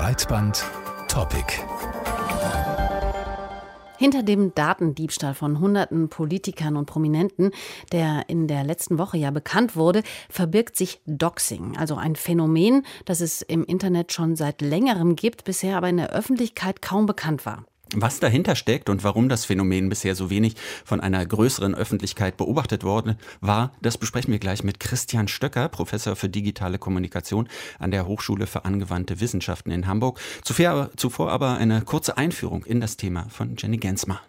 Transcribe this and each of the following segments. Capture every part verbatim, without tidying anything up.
Breitband Topic. Hinter dem Datendiebstahl von hunderten Politikern und Prominenten, der in der letzten Woche ja bekannt wurde, verbirgt sich Doxing, also ein Phänomen, das es im Internet schon seit längerem gibt, bisher aber in der Öffentlichkeit kaum bekannt war. Was dahinter steckt und warum das Phänomen bisher so wenig von einer größeren Öffentlichkeit beobachtet worden war, das besprechen wir gleich mit Christian Stöcker, Professor für digitale Kommunikation an der Hochschule für angewandte Wissenschaften in Hamburg. Zuvor, zuvor aber eine kurze Einführung in das Thema von Jenny Gensmer.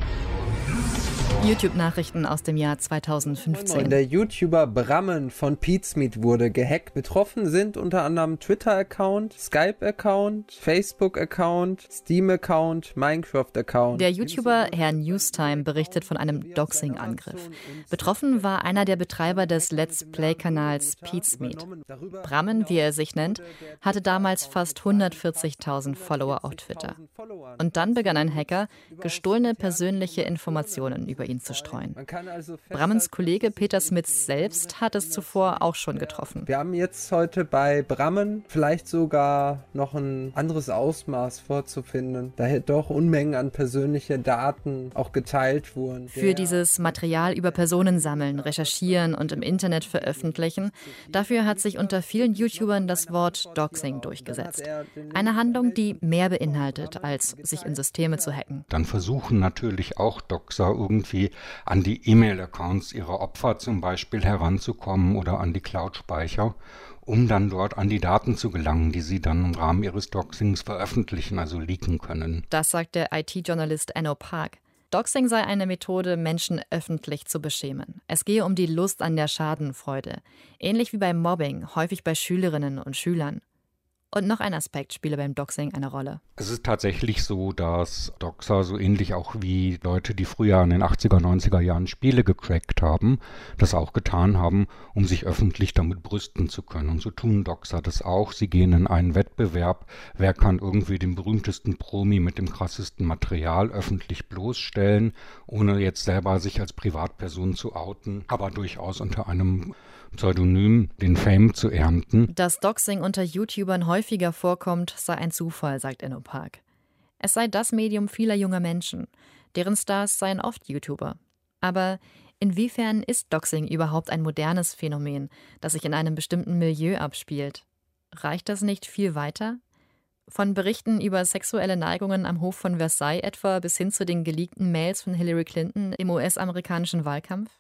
YouTube-Nachrichten aus dem Jahr zweitausendfünfzehn. Der YouTuber Brammen von Pizmeet wurde gehackt. Betroffen sind unter anderem Twitter-Account, Skype-Account, Facebook-Account, Steam-Account, Minecraft-Account. Der YouTuber Herr Newstime berichtet von einem Doxing-Angriff. Betroffen war einer der Betreiber des Let's Play-Kanals Pizmeet. Brammen, wie er sich nennt, hatte damals fast hundertvierzigtausend Follower auf Twitter. Und dann begann ein Hacker, gestohlene persönliche Informationen über ihn zu streuen. Brammens Kollege Peter Smits selbst hat es zuvor auch schon getroffen. Wir haben jetzt heute bei Brammen vielleicht sogar noch ein anderes Ausmaß vorzufinden, da doch Unmengen an persönliche Daten auch geteilt wurden. Für dieses Material über Personen sammeln, recherchieren und im Internet veröffentlichen, dafür hat sich unter vielen YouTubern das Wort Doxing durchgesetzt. Eine Handlung, die mehr beinhaltet, als sich in Systeme zu hacken. Dann versuchen natürlich auch Doxer irgendwie an die E-Mail-Accounts ihrer Opfer zum Beispiel heranzukommen oder an die Cloud-Speicher, um dann dort an die Daten zu gelangen, die sie dann im Rahmen ihres Doxings veröffentlichen, also leaken können. Das sagt der I T-Journalist Enno Park. Doxing sei eine Methode, Menschen öffentlich zu beschämen. Es gehe um die Lust an der Schadenfreude. Ähnlich wie beim Mobbing, häufig bei Schülerinnen und Schülern. Und noch ein Aspekt spiele beim Doxing eine Rolle. Es ist tatsächlich so, dass Doxer so ähnlich auch wie Leute, die früher in den achtziger, neunziger Jahren Spiele gecrackt haben, das auch getan haben, um sich öffentlich damit brüsten zu können. Und so tun Doxer das auch. Sie gehen in einen Wettbewerb, wer kann irgendwie den berühmtesten Promi mit dem krassesten Material öffentlich bloßstellen, ohne jetzt selber sich als Privatperson zu outen, aber durchaus unter einem Pseudonym den Fame zu ernten. Dass Doxing unter YouTubern häufiger vorkommt, sei ein Zufall, sagt Enno Park. Es sei das Medium vieler junger Menschen. Deren Stars seien oft YouTuber. Aber inwiefern ist Doxing überhaupt ein modernes Phänomen, das sich in einem bestimmten Milieu abspielt? Reicht das nicht viel weiter? Von Berichten über sexuelle Neigungen am Hof von Versailles etwa bis hin zu den geleakten Mails von Hillary Clinton im U S-amerikanischen Wahlkampf?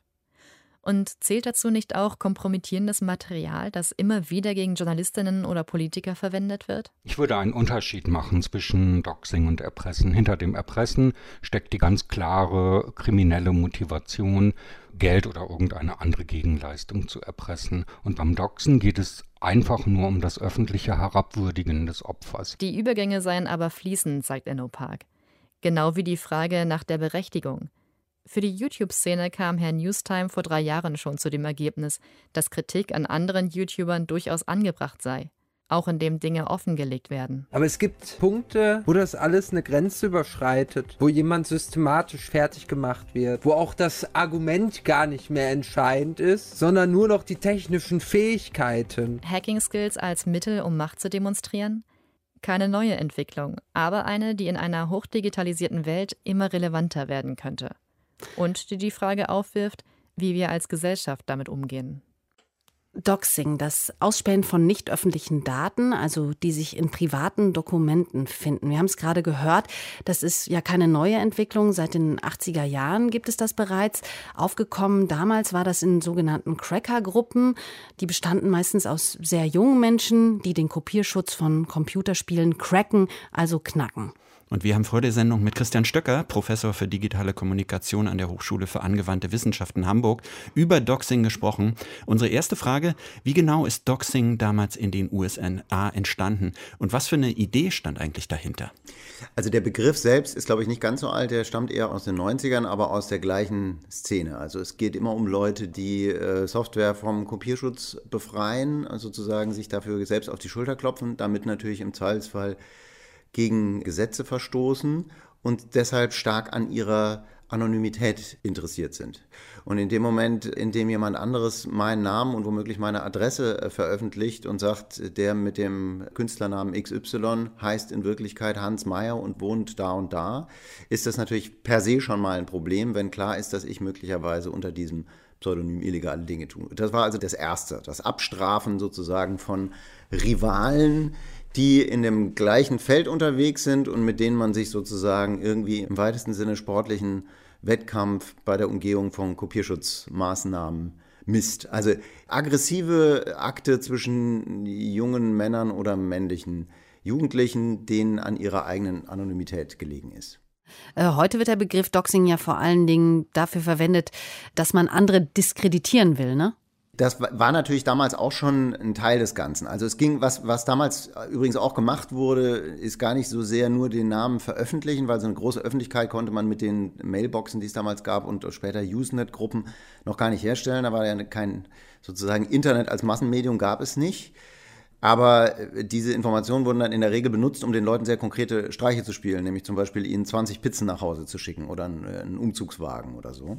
Und zählt dazu nicht auch kompromittierendes Material, das immer wieder gegen Journalistinnen oder Politiker verwendet wird? Ich würde einen Unterschied machen zwischen Doxing und Erpressen. Hinter dem Erpressen steckt die ganz klare kriminelle Motivation, Geld oder irgendeine andere Gegenleistung zu erpressen. Und beim Doxen geht es einfach nur um das öffentliche Herabwürdigen des Opfers. Die Übergänge seien aber fließend, sagt Enno Park. Genau wie die Frage nach der Berechtigung. Für die YouTube-Szene kam Herr Newstime vor drei Jahren schon zu dem Ergebnis, dass Kritik an anderen YouTubern durchaus angebracht sei, auch indem Dinge offengelegt werden. Aber es gibt Punkte, wo das alles eine Grenze überschreitet, wo jemand systematisch fertig gemacht wird, wo auch das Argument gar nicht mehr entscheidend ist, sondern nur noch die technischen Fähigkeiten. Hacking-Skills als Mittel, um Macht zu demonstrieren? Keine neue Entwicklung, aber eine, die in einer hochdigitalisierten Welt immer relevanter werden könnte. Und die die Frage aufwirft, wie wir als Gesellschaft damit umgehen. Doxing, das Ausspähen von nicht öffentlichen Daten, also die sich in privaten Dokumenten finden. Wir haben es gerade gehört, das ist ja keine neue Entwicklung. Seit den achtziger Jahren gibt es das bereits. Aufgekommen damals war das in sogenannten Cracker-Gruppen. Die bestanden meistens aus sehr jungen Menschen, die den Kopierschutz von Computerspielen cracken, also knacken. Und wir haben vor der Sendung mit Christian Stöcker, Professor für digitale Kommunikation an der Hochschule für angewandte Wissenschaften Hamburg, über Doxing gesprochen. Unsere erste Frage: Wie genau ist Doxing damals in den U S A entstanden und was für eine Idee stand eigentlich dahinter? Also der Begriff selbst ist, glaube ich, nicht ganz so alt, der stammt eher aus den neunzigern, aber aus der gleichen Szene. Also es geht immer um Leute, die äh, Software vom Kopierschutz befreien, also sozusagen sich dafür selbst auf die Schulter klopfen, damit natürlich im Zweifelsfall gegen Gesetze verstoßen und deshalb stark an ihrer Anonymität interessiert sind. Und in dem Moment, in dem jemand anderes meinen Namen und womöglich meine Adresse äh, veröffentlicht und sagt, der mit dem Künstlernamen X Y heißt in Wirklichkeit Hans Meyer und wohnt da und da, ist das natürlich per se schon mal ein Problem, wenn klar ist, dass ich möglicherweise unter diesem Pseudonym illegale Dinge tue. Das war also das Erste, das Abstrafen sozusagen von Rivalen, die in dem gleichen Feld unterwegs sind und mit denen man sich sozusagen irgendwie im weitesten Sinne sportlichen Wettkampf bei der Umgehung von Kopierschutzmaßnahmen misst. Also aggressive Akte zwischen jungen Männern oder männlichen Jugendlichen, denen an ihrer eigenen Anonymität gelegen ist. Heute wird der Begriff Doxing ja vor allen Dingen dafür verwendet, dass man andere diskreditieren will, ne? Das war natürlich damals auch schon ein Teil des Ganzen. Also es ging, was, was damals übrigens auch gemacht wurde, ist gar nicht so sehr nur den Namen veröffentlichen, weil so eine große Öffentlichkeit konnte man mit den Mailboxen, die es damals gab und später Usenet-Gruppen noch gar nicht herstellen. Da war ja kein, sozusagen Internet als Massenmedium gab es nicht. Aber diese Informationen wurden dann in der Regel benutzt, um den Leuten sehr konkrete Streiche zu spielen, nämlich zum Beispiel ihnen zwanzig Pizzen nach Hause zu schicken oder einen Umzugswagen oder so.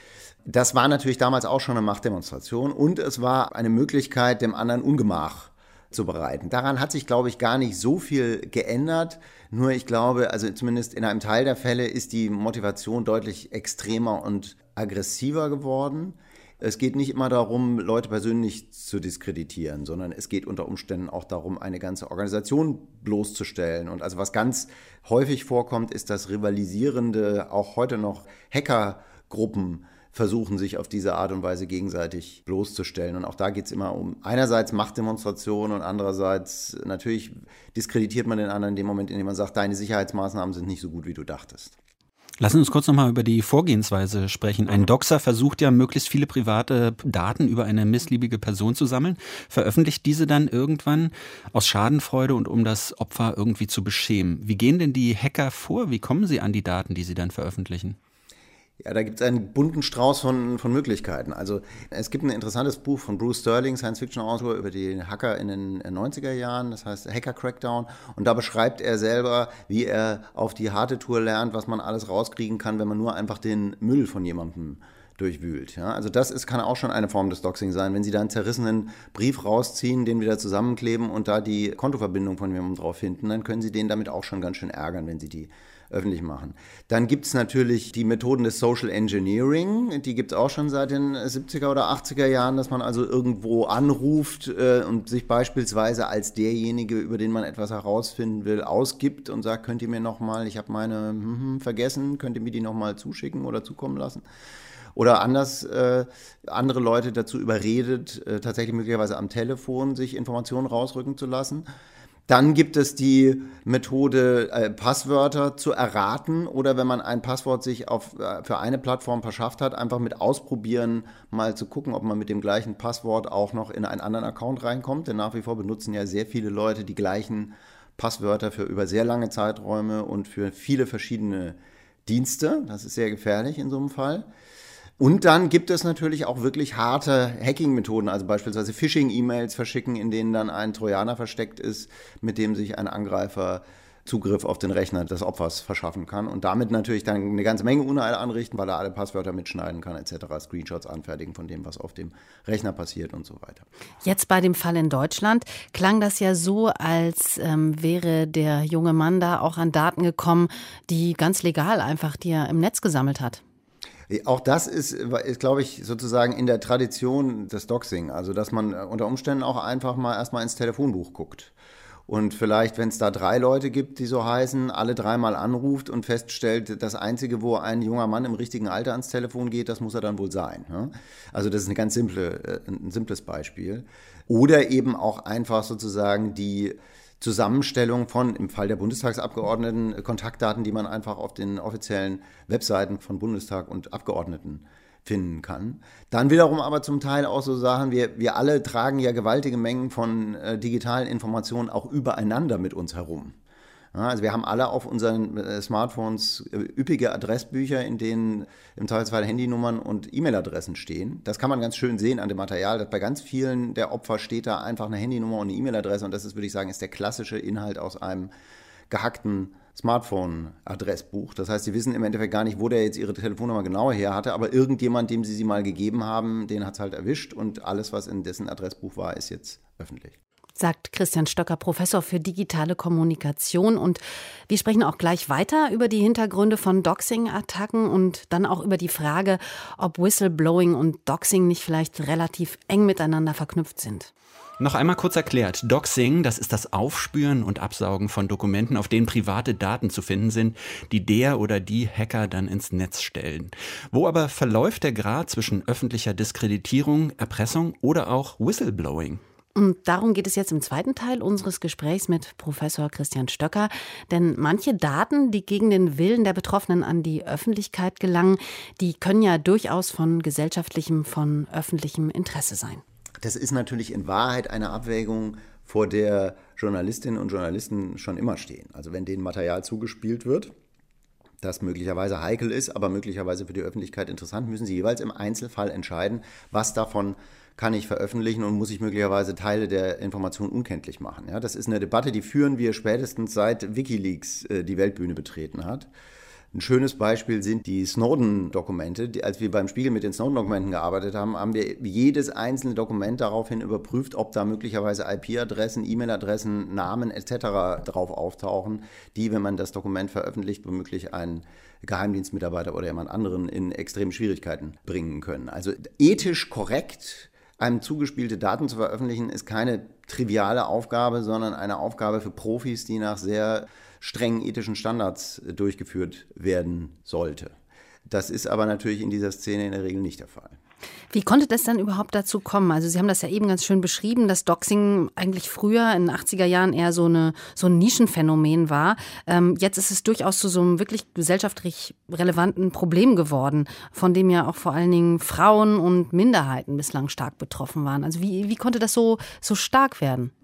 Das war natürlich damals auch schon eine Machtdemonstration und es war eine Möglichkeit, dem anderen Ungemach zu bereiten. Daran hat sich, glaube ich, gar nicht so viel geändert. Nur ich glaube, also zumindest in einem Teil der Fälle ist die Motivation deutlich extremer und aggressiver geworden. Es geht nicht immer darum, Leute persönlich zu diskreditieren, sondern es geht unter Umständen auch darum, eine ganze Organisation bloßzustellen. Und also was ganz häufig vorkommt, ist, dass rivalisierende, auch heute noch Hackergruppen versuchen, sich auf diese Art und Weise gegenseitig bloßzustellen. Und auch da geht es immer um einerseits Machtdemonstration und andererseits natürlich diskreditiert man den anderen in dem Moment, in dem man sagt, deine Sicherheitsmaßnahmen sind nicht so gut, wie du dachtest. Lassen Sie uns kurz nochmal über die Vorgehensweise sprechen. Ein Doxer versucht ja, möglichst viele private Daten über eine missliebige Person zu sammeln, veröffentlicht diese dann irgendwann aus Schadenfreude und um das Opfer irgendwie zu beschämen. Wie gehen denn die Hacker vor? Wie kommen sie an die Daten, die sie dann veröffentlichen? Ja, da gibt es einen bunten Strauß von, von Möglichkeiten. Also es gibt ein interessantes Buch von Bruce Sterling, Science-Fiction-Autor, über die Hacker in den neunziger Jahren, das heißt Hacker Crackdown. Und da beschreibt er selber, wie er auf die harte Tour lernt, was man alles rauskriegen kann, wenn man nur einfach den Müll von jemandem durchwühlt. Ja, also das ist, kann auch schon eine Form des Doxing sein, wenn Sie da einen zerrissenen Brief rausziehen, den wieder zusammenkleben und da die Kontoverbindung von jemandem drauf finden, dann können Sie den damit auch schon ganz schön ärgern, wenn Sie die öffentlich machen. Dann gibt es natürlich die Methoden des Social Engineering, die gibt es auch schon seit den siebziger oder achtziger Jahren, dass man also irgendwo anruft äh, und sich beispielsweise als derjenige, über den man etwas herausfinden will, ausgibt und sagt, könnt ihr mir nochmal, ich habe meine hm, vergessen, könnt ihr mir die nochmal zuschicken oder zukommen lassen? Oder anders äh, andere Leute dazu überredet, äh, tatsächlich möglicherweise am Telefon sich Informationen rausrücken zu lassen. Dann gibt es die Methode, äh, Passwörter zu erraten oder wenn man ein Passwort sich auf, äh, für eine Plattform verschafft hat, einfach mit ausprobieren, mal zu gucken, ob man mit dem gleichen Passwort auch noch in einen anderen Account reinkommt. Denn nach wie vor benutzen ja sehr viele Leute die gleichen Passwörter für über sehr lange Zeiträume und für viele verschiedene Dienste. Das ist sehr gefährlich in so einem Fall. Und dann gibt es natürlich auch wirklich harte Hacking-Methoden, also beispielsweise Phishing-E-Mails verschicken, in denen dann ein Trojaner versteckt ist, mit dem sich ein Angreifer Zugriff auf den Rechner des Opfers verschaffen kann und damit natürlich dann eine ganze Menge Unheil anrichten, weil er alle Passwörter mitschneiden kann et cetera, Screenshots anfertigen von dem, was auf dem Rechner passiert und so weiter. Jetzt bei dem Fall in Deutschland klang das ja so, als ähm, wäre der junge Mann da auch an Daten gekommen, die ganz legal einfach, die er im Netz gesammelt hat. Auch das ist, ist, glaube ich, sozusagen in der Tradition des Doxing. Also, dass man unter Umständen auch einfach mal erstmal ins Telefonbuch guckt. Und vielleicht, wenn es da drei Leute gibt, die so heißen, alle dreimal anruft und feststellt, das Einzige, wo ein junger Mann im richtigen Alter ans Telefon geht, das muss er dann wohl sein. Ne? Also, das ist eine ganz simple, ein simples Beispiel. Oder eben auch einfach sozusagen die Zusammenstellung von, im Fall der Bundestagsabgeordneten, Kontaktdaten, die man einfach auf den offiziellen Webseiten von Bundestag und Abgeordneten finden kann. Dann wiederum aber zum Teil auch so Sachen, wir, wir alle tragen ja gewaltige Mengen von äh, digitalen Informationen auch übereinander mit uns herum. Ja, also wir haben alle auf unseren äh, Smartphones äh, üppige Adressbücher, in denen im Zweifelsfall Handynummern und E-Mail-Adressen stehen. Das kann man ganz schön sehen an dem Material, dass bei ganz vielen der Opfer steht da einfach eine Handynummer und eine E-Mail-Adresse und das ist, würde ich sagen, ist der klassische Inhalt aus einem gehackten Smartphone-Adressbuch. Das heißt, sie wissen im Endeffekt gar nicht, wo der jetzt ihre Telefonnummer genauer her hatte, aber irgendjemand, dem sie sie mal gegeben haben, den hat es halt erwischt und alles, was in dessen Adressbuch war, ist jetzt öffentlich. Sagt Christian Stöcker, Professor für digitale Kommunikation. Und wir sprechen auch gleich weiter über die Hintergründe von Doxing-Attacken und dann auch über die Frage, ob Whistleblowing und Doxing nicht vielleicht relativ eng miteinander verknüpft sind. Noch einmal kurz erklärt, Doxing, das ist das Aufspüren und Absaugen von Dokumenten, auf denen private Daten zu finden sind, die der oder die Hacker dann ins Netz stellen. Wo aber verläuft der Grad zwischen öffentlicher Diskreditierung, Erpressung oder auch Whistleblowing? Und darum geht es jetzt im zweiten Teil unseres Gesprächs mit Professor Christian Stöcker. Denn manche Daten, die gegen den Willen der Betroffenen an die Öffentlichkeit gelangen, die können ja durchaus von gesellschaftlichem, von öffentlichem Interesse sein. Das ist natürlich in Wahrheit eine Abwägung, vor der Journalistinnen und Journalisten schon immer stehen. Also wenn denen Material zugespielt wird, das möglicherweise heikel ist, aber möglicherweise für die Öffentlichkeit interessant, müssen sie jeweils im Einzelfall entscheiden, was davon kann ich veröffentlichen und muss ich möglicherweise Teile der Information unkenntlich machen. Ja, das ist eine Debatte, die führen wir spätestens seit WikiLeaks äh, die Weltbühne betreten hat. Ein schönes Beispiel sind die Snowden-Dokumente. Die, als wir beim Spiegel mit den Snowden-Dokumenten gearbeitet haben, haben wir jedes einzelne Dokument daraufhin überprüft, ob da möglicherweise I P-Adressen, E-Mail-Adressen, Namen et cetera drauf auftauchen, die, wenn man das Dokument veröffentlicht, womöglich einen Geheimdienstmitarbeiter oder jemand anderen in extreme Schwierigkeiten bringen können. Also ethisch korrekt einem zugespielte Daten zu veröffentlichen, ist keine triviale Aufgabe, sondern eine Aufgabe für Profis, die nach sehr strengen ethischen Standards durchgeführt werden sollte. Das ist aber natürlich in dieser Szene in der Regel nicht der Fall. Wie konnte das dann überhaupt dazu kommen? Also Sie haben das ja eben ganz schön beschrieben, dass Doxing eigentlich früher in den achtziger Jahren eher so, eine, so ein Nischenphänomen war. Ähm, jetzt ist es durchaus zu so einem wirklich gesellschaftlich relevanten Problem geworden, von dem ja auch vor allen Dingen Frauen und Minderheiten bislang stark betroffen waren. Also wie, wie konnte das so, so stark werden?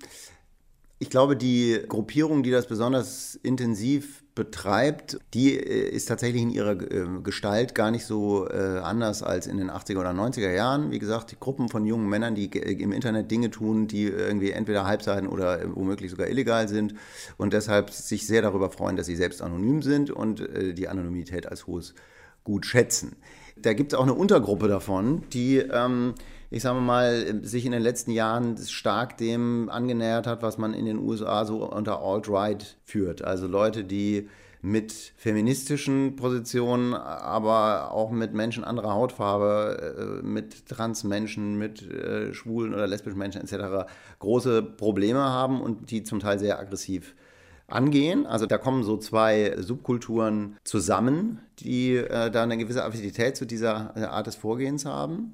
Ich glaube, die Gruppierung, die das besonders intensiv betreibt, die ist tatsächlich in ihrer Gestalt gar nicht so anders als in den achtziger oder neunziger Jahren. Wie gesagt, die Gruppen von jungen Männern, die im Internet Dinge tun, die irgendwie entweder Halbseiten oder womöglich sogar illegal sind und deshalb sich sehr darüber freuen, dass sie selbst anonym sind und die Anonymität als hohes Gut schätzen. Da gibt es auch eine Untergruppe davon, die, ähm, ich sage mal, sich in den letzten Jahren stark dem angenähert hat, was man in den U S A so unter Alt-Right führt. Also Leute, die mit feministischen Positionen, aber auch mit Menschen anderer Hautfarbe, mit Transmenschen, mit äh, schwulen oder lesbischen Menschen et cetera große Probleme haben und die zum Teil sehr aggressiv angehen. Also da kommen so zwei Subkulturen zusammen, die äh, da eine gewisse Affinität zu dieser Art des Vorgehens haben.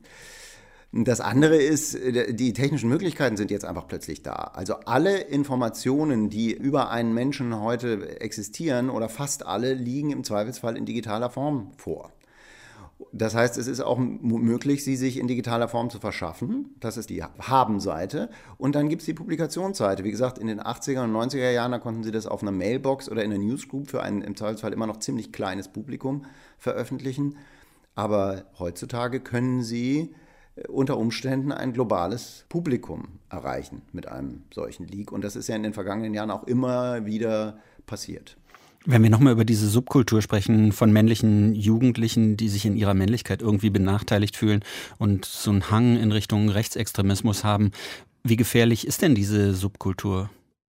Das andere ist, die technischen Möglichkeiten sind jetzt einfach plötzlich da. Also alle Informationen, die über einen Menschen heute existieren oder fast alle, liegen im Zweifelsfall in digitaler Form vor. Das heißt, es ist auch möglich, sie sich in digitaler Form zu verschaffen. Das ist die Haben-Seite. Und dann gibt es die Publikationsseite. Wie gesagt, in den achtziger und neunziger Jahren, da konnten sie das auf einer Mailbox oder in einer Newsgroup für ein im Zweifelsfall immer noch ziemlich kleines Publikum veröffentlichen. Aber heutzutage können sie unter Umständen ein globales Publikum erreichen mit einem solchen Leak. Und das ist ja in den vergangenen Jahren auch immer wieder passiert. Wenn wir nochmal über diese Subkultur sprechen von männlichen Jugendlichen, die sich in ihrer Männlichkeit irgendwie benachteiligt fühlen und so einen Hang in Richtung Rechtsextremismus haben, wie gefährlich ist denn diese Subkultur?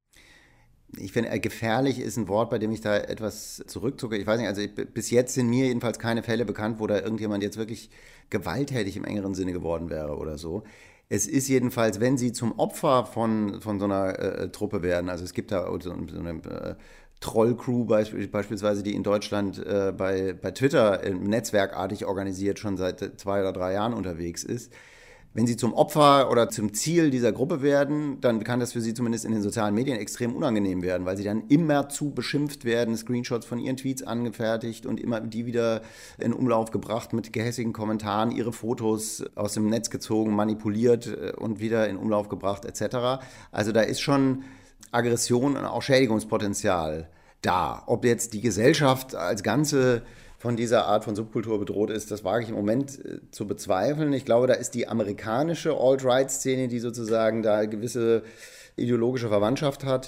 Ich finde, gefährlich ist ein Wort, bei dem ich da etwas zurückzucke. Ich weiß nicht, also ich, bis jetzt sind mir jedenfalls keine Fälle bekannt, wo da irgendjemand jetzt wirklich gewalttätig im engeren Sinne geworden wäre oder so. Es ist jedenfalls, wenn sie zum Opfer von, von so einer äh, Truppe werden, also es gibt da so, so eine äh, Troll-Crew beisp- beispielsweise, die in Deutschland äh, bei, bei Twitter äh, netzwerkartig organisiert schon seit zwei oder drei Jahren unterwegs ist. Wenn sie zum Opfer oder zum Ziel dieser Gruppe werden, dann kann das für sie zumindest in den sozialen Medien extrem unangenehm werden, weil sie dann immerzu beschimpft werden, Screenshots von ihren Tweets angefertigt und immer die wieder in Umlauf gebracht mit gehässigen Kommentaren, ihre Fotos aus dem Netz gezogen, manipuliert und wieder in Umlauf gebracht et cetera. Also da ist schon Aggression und auch Schädigungspotenzial da. Ob jetzt die Gesellschaft als Ganze von dieser Art von Subkultur bedroht ist, das wage ich im Moment äh, zu bezweifeln. Ich glaube, da ist die amerikanische Alt-Right-Szene, die sozusagen da gewisse ideologische Verwandtschaft hat,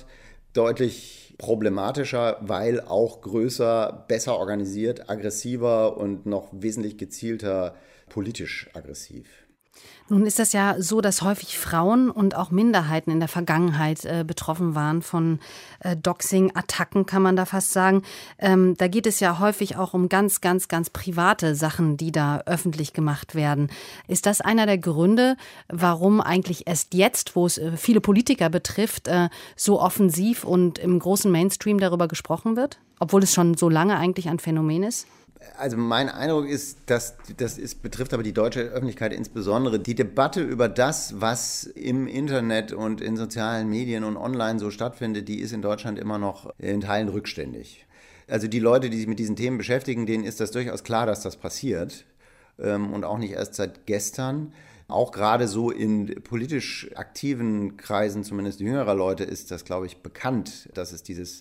deutlich problematischer, weil auch größer, besser organisiert, aggressiver und noch wesentlich gezielter politisch aggressiv. Nun ist das ja so, dass häufig Frauen und auch Minderheiten in der Vergangenheit äh, betroffen waren von äh, Doxing-Attacken, kann man da fast sagen. Ähm, da geht es ja häufig auch um ganz, ganz, ganz private Sachen, die da öffentlich gemacht werden. Ist das einer der Gründe, warum eigentlich erst jetzt, wo es äh, viele Politiker betrifft, äh, so offensiv und im großen Mainstream darüber gesprochen wird? Obwohl es schon so lange eigentlich ein Phänomen ist? Also mein Eindruck ist, dass das ist, betrifft aber die deutsche Öffentlichkeit insbesondere, die Debatte über das, was im Internet und in sozialen Medien und online so stattfindet, die ist in Deutschland immer noch in Teilen rückständig. Also die Leute, die sich mit diesen Themen beschäftigen, denen ist das durchaus klar, dass das passiert ähm, und auch nicht erst seit gestern. Auch gerade so in politisch aktiven Kreisen, zumindest jüngerer Leute, ist das, glaube ich, bekannt, dass es dieses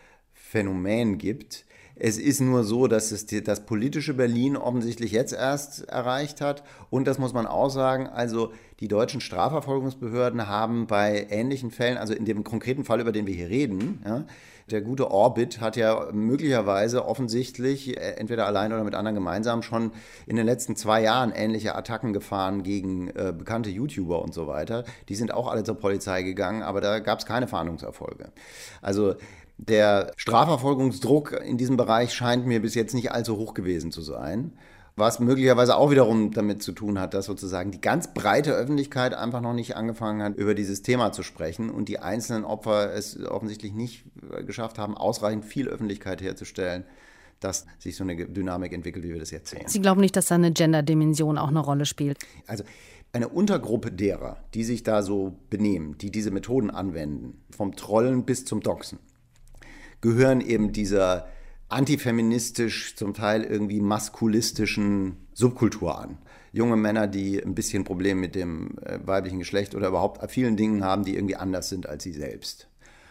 Phänomen gibt. Es ist nur so, dass es die, das politische Berlin offensichtlich jetzt erst erreicht hat. Und das muss man auch sagen, also die deutschen Strafverfolgungsbehörden haben bei ähnlichen Fällen, also in dem konkreten Fall, über den wir hier reden, ja, der gute Orbit hat ja möglicherweise offensichtlich, entweder allein oder mit anderen gemeinsam, schon in den letzten zwei Jahren ähnliche Attacken gefahren gegen äh, bekannte YouTuber und so weiter. Die sind auch alle zur Polizei gegangen, aber da gab es keine Fahndungserfolge. Also der Strafverfolgungsdruck in diesem Bereich scheint mir bis jetzt nicht allzu hoch gewesen zu sein, was möglicherweise auch wiederum damit zu tun hat, dass sozusagen die ganz breite Öffentlichkeit einfach noch nicht angefangen hat, über dieses Thema zu sprechen und die einzelnen Opfer es offensichtlich nicht geschafft haben, ausreichend viel Öffentlichkeit herzustellen, dass sich so eine Dynamik entwickelt, wie wir das jetzt sehen. Sie glauben nicht, dass da eine Gender-Dimension auch eine Rolle spielt? Also eine Untergruppe derer, die sich da so benehmen, die diese Methoden anwenden, vom Trollen bis zum Doxen, gehören eben dieser antifeministisch, zum Teil irgendwie maskulistischen Subkultur an. Junge Männer, die ein bisschen Probleme mit dem äh, weiblichen Geschlecht oder überhaupt vielen Dingen haben, die irgendwie anders sind als sie selbst.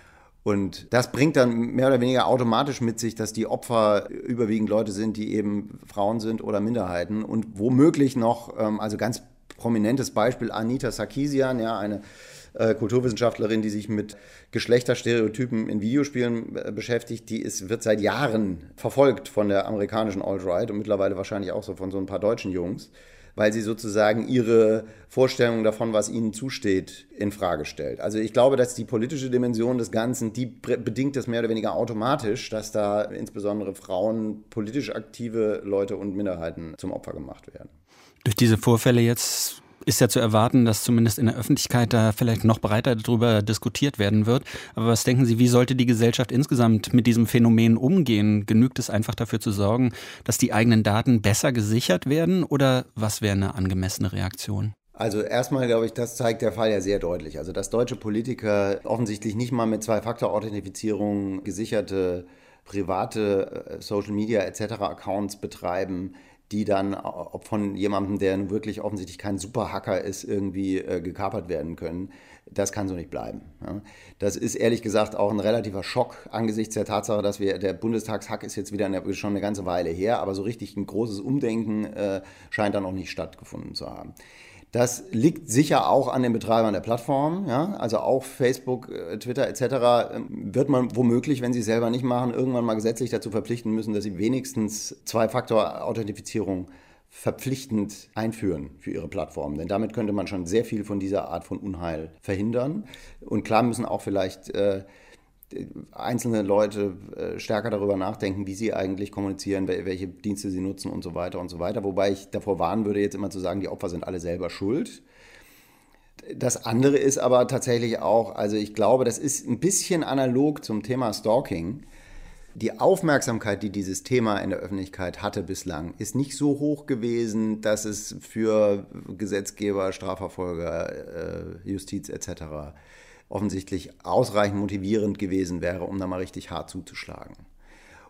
Und das bringt dann mehr oder weniger automatisch mit sich, dass die Opfer überwiegend Leute sind, die eben Frauen sind oder Minderheiten und womöglich noch, ähm, also ganz prominentes Beispiel, Anita Sarkeesian, ja, eine äh, Kulturwissenschaftlerin, die sich mit Geschlechterstereotypen in Videospielen äh, beschäftigt, die ist, wird seit Jahren verfolgt von der amerikanischen Alt-Right und mittlerweile wahrscheinlich auch so von so ein paar deutschen Jungs, weil sie sozusagen ihre Vorstellung davon, was ihnen zusteht, in Frage stellt. Also ich glaube, dass die politische Dimension des Ganzen, die bedingt das mehr oder weniger automatisch, dass da insbesondere Frauen, politisch aktive Leute und Minderheiten zum Opfer gemacht werden. Durch diese Vorfälle jetzt ist ja zu erwarten, dass zumindest in der Öffentlichkeit da vielleicht noch breiter darüber diskutiert werden wird. Aber was denken Sie, wie sollte die Gesellschaft insgesamt mit diesem Phänomen umgehen? Genügt es einfach dafür zu sorgen, dass die eigenen Daten besser gesichert werden? Oder was wäre eine angemessene Reaktion? Also erstmal, glaube ich, das zeigt der Fall ja sehr deutlich. Also dass deutsche Politiker offensichtlich nicht mal mit Zwei-Faktor-Authentifizierung gesicherte private Social-Media et cetera Accounts betreiben, die dann ob von jemandem, der wirklich offensichtlich kein Superhacker ist, irgendwie äh, gekapert werden können. Das kann so nicht bleiben. Ja. Das ist ehrlich gesagt auch ein relativer Schock angesichts der Tatsache, dass wir, der Bundestagshack ist jetzt wieder eine, schon eine ganze Weile her, aber so richtig ein großes Umdenken äh, scheint dann auch nicht stattgefunden zu haben. Das liegt sicher auch an den Betreibern der Plattform, ja? Also auch Facebook, Twitter et cetera wird man womöglich, wenn sie es selber nicht machen, irgendwann mal gesetzlich dazu verpflichten müssen, dass sie wenigstens Zwei-Faktor-Authentifizierung verpflichtend einführen für ihre Plattformen. Denn damit könnte man schon sehr viel von dieser Art von Unheil verhindern. Und klar müssen auch vielleicht äh, einzelne Leute äh, stärker darüber nachdenken, wie sie eigentlich kommunizieren, welche Dienste sie nutzen und so weiter und so weiter. Wobei ich davor warnen würde, jetzt immer zu sagen, die Opfer sind alle selber schuld. Das andere ist aber tatsächlich auch, also ich glaube, das ist ein bisschen analog zum Thema Stalking. Die Aufmerksamkeit, die dieses Thema in der Öffentlichkeit hatte bislang, ist nicht so hoch gewesen, dass es für Gesetzgeber, Strafverfolger, äh, Justiz et cetera offensichtlich ausreichend motivierend gewesen wäre, um da mal richtig hart zuzuschlagen.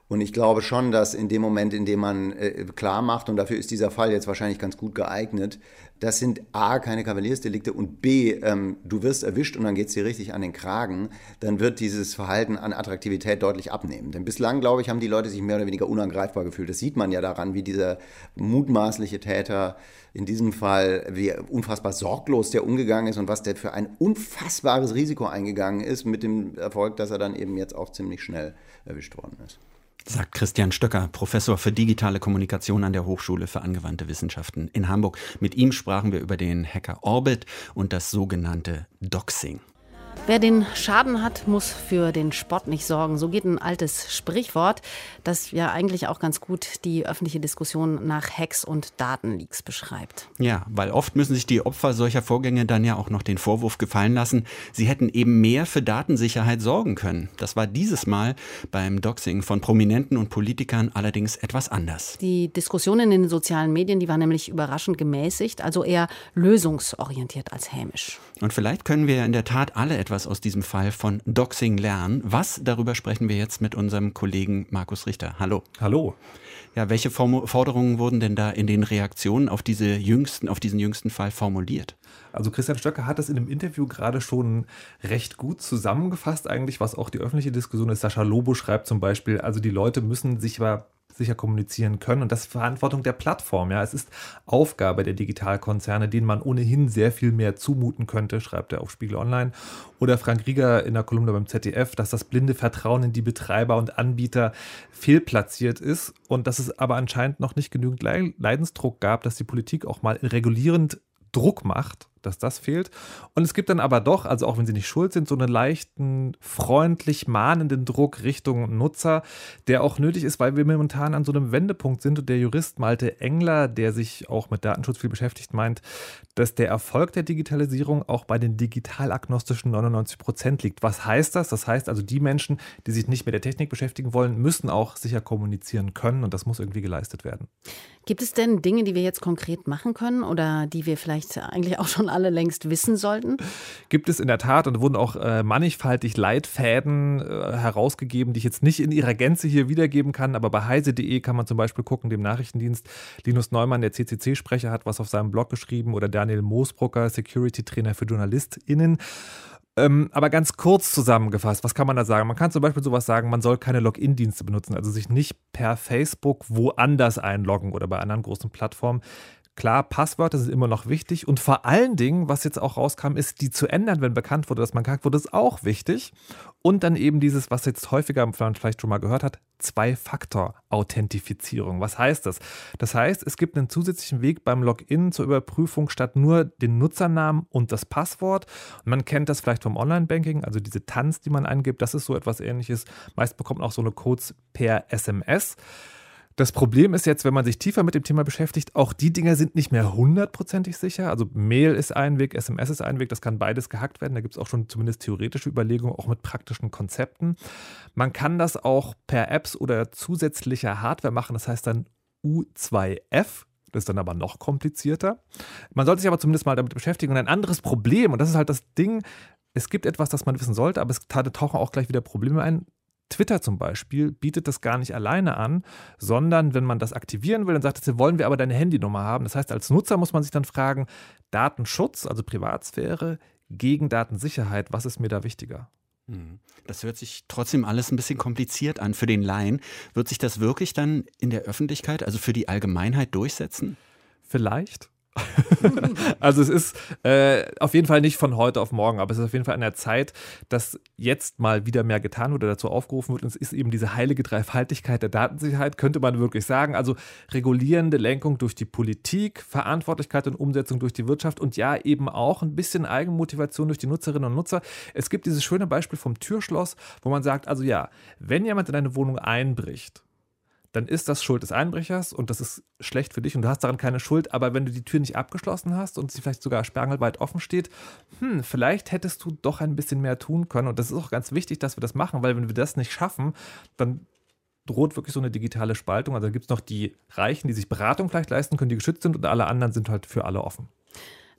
Und ich glaube schon, dass in dem Moment, in dem man äh, klar macht, und dafür ist dieser Fall jetzt wahrscheinlich ganz gut geeignet, das sind A, keine Kavaliersdelikte und B, ähm, du wirst erwischt und dann geht es dir richtig an den Kragen, dann wird dieses Verhalten an Attraktivität deutlich abnehmen. Denn bislang, glaube ich, haben die Leute sich mehr oder weniger unangreifbar gefühlt. Das sieht man ja daran, wie dieser mutmaßliche Täter in diesem Fall, wie unfassbar sorglos der umgegangen ist und was der für ein unfassbares Risiko eingegangen ist, mit dem Erfolg, dass er dann eben jetzt auch ziemlich schnell erwischt worden ist. Sagt Christian Stöcker, Professor für digitale Kommunikation an der Hochschule für angewandte Wissenschaften in Hamburg. Mit ihm sprachen wir über den Hacker Orbit und das sogenannte Doxing. Wer den Schaden hat, muss für den Spott nicht sorgen. So geht ein altes Sprichwort, das ja eigentlich auch ganz gut die öffentliche Diskussion nach Hacks und Datenleaks beschreibt. Ja, weil oft müssen sich die Opfer solcher Vorgänge dann ja auch noch den Vorwurf gefallen lassen, sie hätten eben mehr für Datensicherheit sorgen können. Das war dieses Mal beim Doxing von Prominenten und Politikern allerdings etwas anders. Die Diskussion in den sozialen Medien, die war nämlich überraschend gemäßigt, also eher lösungsorientiert als hämisch. Und vielleicht können wir in der Tat alle etwas aus diesem Fall von Doxing lernen. Was? Darüber sprechen wir jetzt mit unserem Kollegen Markus Richter. Hallo. Hallo. Ja, welche Form- Forderungen wurden denn da in den Reaktionen auf diese jüngsten, auf diesen jüngsten Fall formuliert? Also Christian Stöcker hat das in einem Interview gerade schon recht gut zusammengefasst eigentlich, was auch die öffentliche Diskussion ist. Sascha Lobo schreibt zum Beispiel, also die Leute müssen sich aber sicher kommunizieren können und das ist Verantwortung der Plattform. Ja, es ist Aufgabe der Digitalkonzerne, denen man ohnehin sehr viel mehr zumuten könnte, schreibt er auf Spiegel Online. Oder Frank Rieger in der Kolumne beim Z D F, dass das blinde Vertrauen in die Betreiber und Anbieter fehlplatziert ist und dass es aber anscheinend noch nicht genügend Leidensdruck gab, dass die Politik auch mal regulierend Druck macht, dass das fehlt. Und es gibt dann aber doch, also auch wenn sie nicht schuld sind, so einen leichten, freundlich mahnenden Druck Richtung Nutzer, der auch nötig ist, weil wir momentan an so einem Wendepunkt sind. Und der Jurist Malte Engler, der sich auch mit Datenschutz viel beschäftigt, meint, dass der Erfolg der Digitalisierung auch bei den digitalagnostischen neunundneunzig Prozent liegt. Was heißt das? Das heißt also, die Menschen, die sich nicht mit der Technik beschäftigen wollen, müssen auch sicher kommunizieren können und das muss irgendwie geleistet werden. Gibt es denn Dinge, die wir jetzt konkret machen können oder die wir vielleicht eigentlich auch schon alle längst wissen sollten? Gibt es in der Tat und wurden auch äh, mannigfaltig Leitfäden äh, herausgegeben, die ich jetzt nicht in ihrer Gänze hier wiedergeben kann, aber bei heise punkt de kann man zum Beispiel gucken, dem Nachrichtendienst. Linus Neumann, der C C C-Sprecher, hat was auf seinem Blog geschrieben oder Daniel Moosbrucker, Security-Trainer für JournalistInnen. Ähm, aber ganz kurz zusammengefasst, was kann man da sagen? Man kann zum Beispiel sowas sagen, man soll keine Login-Dienste benutzen, also sich nicht per Facebook woanders einloggen oder bei anderen großen Plattformen. Klar, Passwörter sind immer noch wichtig und vor allen Dingen, was jetzt auch rauskam, ist, die zu ändern, wenn bekannt wurde, dass man gehackt wurde, ist auch wichtig. Und dann eben dieses, was jetzt häufiger man vielleicht schon mal gehört hat, Zwei-Faktor-Authentifizierung. Was heißt das? Das heißt, es gibt einen zusätzlichen Weg beim Login zur Überprüfung statt nur den Nutzernamen und das Passwort. Und man kennt das vielleicht vom Online-Banking, also diese Tanz, die man eingibt, das ist so etwas Ähnliches. Meist bekommt man auch so eine Codes per S M S. Das Problem ist jetzt, wenn man sich tiefer mit dem Thema beschäftigt, auch die Dinger sind nicht mehr hundertprozentig sicher. Also Mail ist ein Weg, S M S ist ein Weg, das kann beides gehackt werden. Da gibt es auch schon zumindest theoretische Überlegungen, auch mit praktischen Konzepten. Man kann das auch per Apps oder zusätzlicher Hardware machen, das heißt dann U zwei F. Das ist dann aber noch komplizierter. Man sollte sich aber zumindest mal damit beschäftigen. Und ein anderes Problem, und das ist halt das Ding, es gibt etwas, das man wissen sollte, aber es tauchen auch gleich wieder Probleme ein. Twitter zum Beispiel bietet das gar nicht alleine an, sondern wenn man das aktivieren will, dann sagt es, wollen wir aber deine Handynummer haben. Das heißt, als Nutzer muss man sich dann fragen, Datenschutz, also Privatsphäre, gegen Datensicherheit, was ist mir da wichtiger? Das hört sich trotzdem alles ein bisschen kompliziert an für den Laien. Wird sich das wirklich dann in der Öffentlichkeit, also für die Allgemeinheit durchsetzen? Vielleicht. Also es ist äh, auf jeden Fall nicht von heute auf morgen, aber es ist auf jeden Fall an der Zeit, dass jetzt mal wieder mehr getan wird oder dazu aufgerufen wird. Und es ist eben diese heilige Dreifaltigkeit der Datensicherheit, könnte man wirklich sagen. Also regulierende Lenkung durch die Politik, Verantwortlichkeit und Umsetzung durch die Wirtschaft und ja eben auch ein bisschen Eigenmotivation durch die Nutzerinnen und Nutzer. Es gibt dieses schöne Beispiel vom Türschloss, wo man sagt, also ja, wenn jemand in deine Wohnung einbricht, dann ist das Schuld des Einbrechers und das ist schlecht für dich und du hast daran keine Schuld, aber wenn du die Tür nicht abgeschlossen hast und sie vielleicht sogar sperrangelweit offen steht, hm, vielleicht hättest du doch ein bisschen mehr tun können und das ist auch ganz wichtig, dass wir das machen, weil wenn wir das nicht schaffen, dann droht wirklich so eine digitale Spaltung. Also da gibt es noch die Reichen, die sich Beratung vielleicht leisten können, die geschützt sind und alle anderen sind halt für alle offen.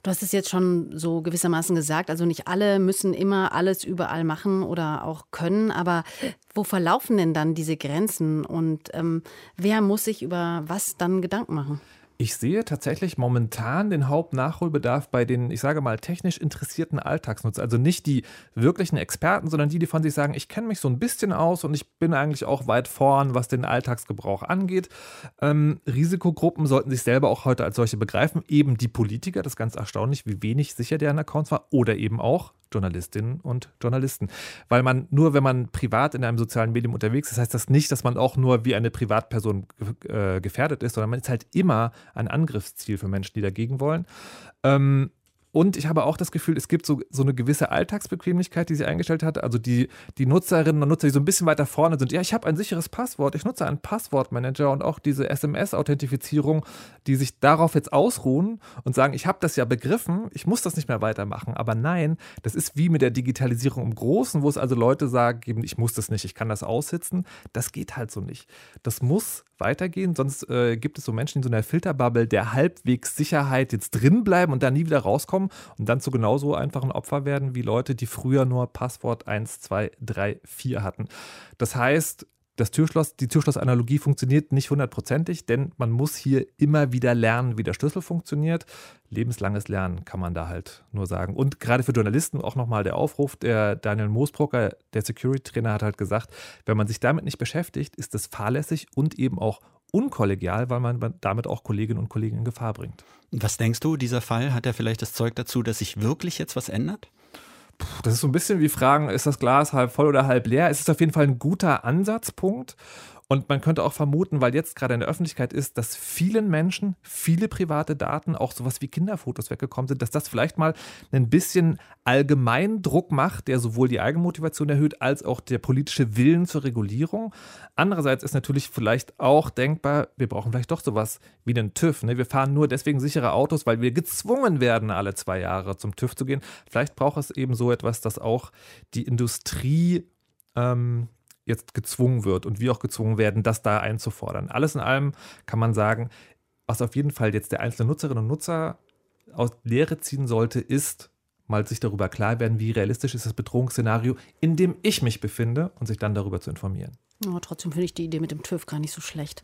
Du hast es jetzt schon so gewissermaßen gesagt, also nicht alle müssen immer alles überall machen oder auch können, aber wo verlaufen denn dann diese Grenzen und ähm, wer muss sich über was dann Gedanken machen? Ich sehe tatsächlich momentan den Hauptnachholbedarf bei den, ich sage mal, technisch interessierten Alltagsnutzern. Also nicht die wirklichen Experten, sondern die, die von sich sagen, ich kenne mich so ein bisschen aus und ich bin eigentlich auch weit vorn, was den Alltagsgebrauch angeht. Ähm, Risikogruppen sollten sich selber auch heute als solche begreifen. Eben die Politiker, das ist ganz erstaunlich, wie wenig sicher deren Accounts war. Oder eben auch Journalistinnen und Journalisten. Weil man nur, wenn man privat in einem sozialen Medium unterwegs ist, heißt das nicht, dass man auch nur wie eine Privatperson äh, gefährdet ist, sondern man ist halt immer ein Angriffsziel für Menschen, die dagegen wollen. Ähm, Und ich habe auch das Gefühl, es gibt so, so eine gewisse Alltagsbequemlichkeit, die sie eingestellt hat. Also die, die Nutzerinnen und Nutzer, die so ein bisschen weiter vorne sind. Ja, ich habe ein sicheres Passwort, ich nutze einen Passwortmanager und auch diese S M S-Authentifizierung, die sich darauf jetzt ausruhen und sagen, ich habe das ja begriffen, ich muss das nicht mehr weitermachen. Aber nein, das ist wie mit der Digitalisierung im Großen, wo es also Leute sagen, ich muss das nicht, ich kann das aussitzen. Das geht halt so nicht. Das muss weitergehen, sonst äh, gibt es so Menschen in so einer Filterbubble, der halbwegs Sicherheit jetzt drin bleiben und dann nie wieder rauskommen und dann zu genauso einfachen Opfer werden wie Leute, die früher nur Passwort eins, zwei, drei, vier hatten. Das heißt, das Türschloss, die Türschloss-Analogie funktioniert nicht hundertprozentig, denn man muss hier immer wieder lernen, wie der Schlüssel funktioniert. Lebenslanges Lernen kann man da halt nur sagen. Und gerade für Journalisten auch nochmal der Aufruf, der Daniel Moosbrucker, der Security-Trainer, hat halt gesagt, wenn man sich damit nicht beschäftigt, ist das fahrlässig und eben auch unkollegial, weil man damit auch Kolleginnen und Kollegen in Gefahr bringt. Was denkst du, dieser Fall, hat er vielleicht das Zeug dazu, dass sich wirklich jetzt was ändert? Das ist so ein bisschen wie fragen, ist das Glas halb voll oder halb leer? Es ist auf jeden Fall ein guter Ansatzpunkt. Und man könnte auch vermuten, weil jetzt gerade in der Öffentlichkeit ist, dass vielen Menschen viele private Daten, auch sowas wie Kinderfotos weggekommen sind, dass das vielleicht mal ein bisschen allgemeinen Druck macht, der sowohl die Eigenmotivation erhöht, als auch der politische Willen zur Regulierung. Andererseits ist natürlich vielleicht auch denkbar, wir brauchen vielleicht doch sowas wie einen TÜV. Ne? Wir fahren nur deswegen sichere Autos, weil wir gezwungen werden, alle zwei Jahre zum TÜV zu gehen. Vielleicht braucht es eben so etwas, dass auch die Industrie ähm, jetzt gezwungen wird und wir auch gezwungen werden, das da einzufordern. Alles in allem kann man sagen, was auf jeden Fall jetzt der einzelne Nutzerinnen und Nutzer aus Lehre ziehen sollte, ist mal sich darüber klar werden, wie realistisch ist das Bedrohungsszenario, in dem ich mich befinde und sich dann darüber zu informieren. Oh, trotzdem finde ich die Idee mit dem TÜV gar nicht so schlecht.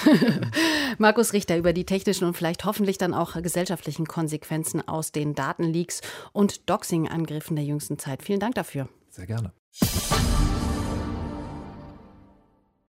Markus Richter über die technischen und vielleicht hoffentlich dann auch gesellschaftlichen Konsequenzen aus den Datenleaks und Doxing-Angriffen der jüngsten Zeit. Vielen Dank dafür. Sehr gerne.